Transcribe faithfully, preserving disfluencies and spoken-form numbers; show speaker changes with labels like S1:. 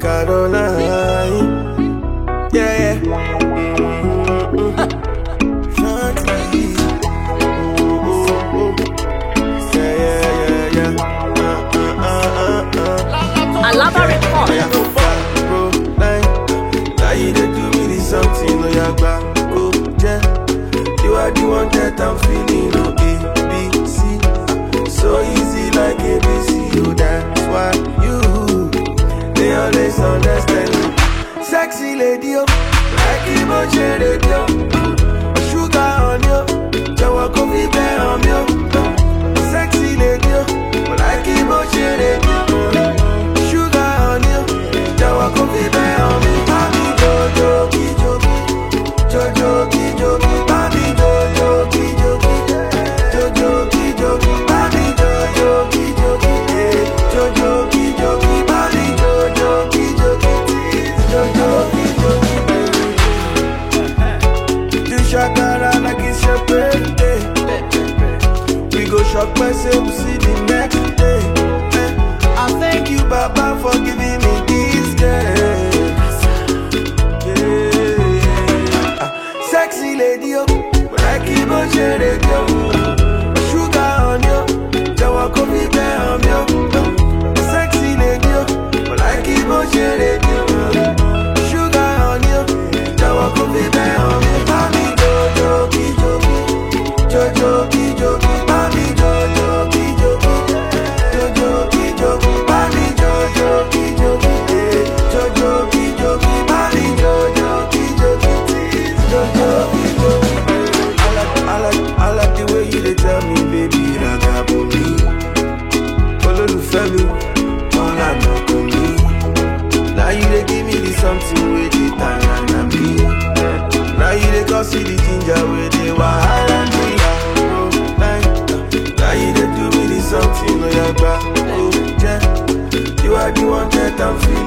S1: Caroline. Yeah, yeah. Mm-hmm. Shanti. Ooh, ooh, ooh. Yeah, yeah, yeah, yeah. Uh, uh, uh, uh, uh.
S2: I love her report.
S1: Yeah, bro, like, now you dey do me this something, no ya back, oh, yeah. You are the one that I'm feeling, oh, A, B, C. So easy like A B C, oh, that's why you, they always understand me. Sexy lady, oh, like emotion radio. Sugar on you, Jawa coffee bear on you. Sexy lady, oh, like emotion radio. Sugar on you, Jawa coffee bear on me. Mami Jojo, Kijoki, Jojo, Kijoki, Mami Jojo, Kijoki, Jojo, Kijoki, Mami Jojo, Kijoki, Jojo, Kijoki, Mami Jojo, Kijoki, Jojo, Kijoki. Do shakara like it's your birthday. We go shop myself, we see the next day. I thank you, Baba, for giving me this girl. Yeah. Sexy lady, oh, but I keep on sharing you. Sugar on you, Jawa coffee bear on you. Sexy lady, oh, but I keep on sharing you. Sugar on you, Jawa coffee bear on me. Mami Jojo, Kijoki, Jojo, Kijoki, Mami Jojo, Kijoki, Jojo, Kijoki, Mami Jojo, Kijoki, Jojo, Kijoki, Mami Jojo, Kijoki, Jojo, Kijoki. I like, I like, I like the way you dey tell me, baby, ragabo me. Olólùfẹ́ mi, all I know to me. Now you dey give me the something wey dey tire me. Now you dey cause see the ginger wey dey wahala me. Now you dey do me the something wey I back, oh, yeah. You are the one that I'm feeling.